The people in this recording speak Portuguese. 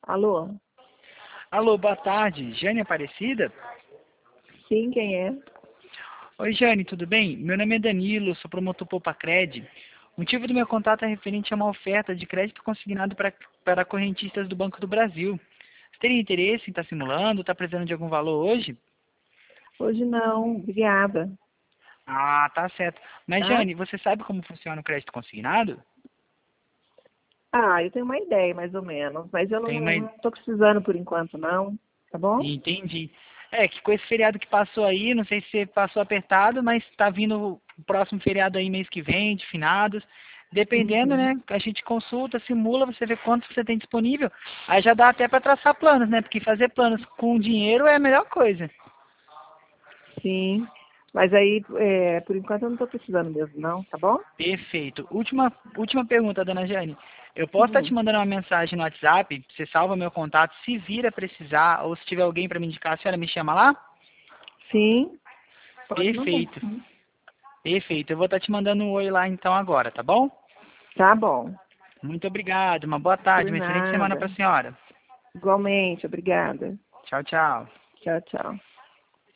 Alô? Alô, boa tarde. Jane Aparecida? Sim, quem é? Oi, Jane, tudo bem? Meu nome é Danilo, sou promotor Poupa-Cred. O motivo do meu contato é referente a uma oferta de crédito consignado para correntistas do Banco do Brasil. Você teria interesse em estar simulando? Está precisando de algum valor hoje? Hoje não, obrigada. Ah, tá certo. Mas, Tá? Jane, você sabe como funciona o crédito consignado? Ah, eu tenho uma ideia, mais ou menos, mas eu Tem uma... não tô precisando por enquanto, não. Tá bom? Entendi. É, que com esse feriado que passou aí, não sei se você passou apertado, mas tá vindo o próximo feriado aí mês que vem, de finados. Dependendo, Uhum. né? A gente consulta, simula, você vê quanto você tem disponível. Aí já dá até para traçar planos, né? Porque fazer planos com dinheiro é a melhor coisa. Sim. Mas aí, por enquanto eu não tô precisando mesmo, não, tá bom? Perfeito. Última pergunta, dona Jane. Eu posso estar te Hum. mandando uma mensagem no WhatsApp, você salva meu contato, se vir a precisar, ou se tiver alguém para me indicar, a senhora me chama lá? Sim, pode mandar. Perfeito. Perfeito. Eu vou estar te mandando um oi lá então agora, tá bom? Tá bom. Muito obrigado. Uma boa tarde, Por uma excelente semana para nada. a senhora. Igualmente, obrigada. Tchau, tchau. Tchau, tchau.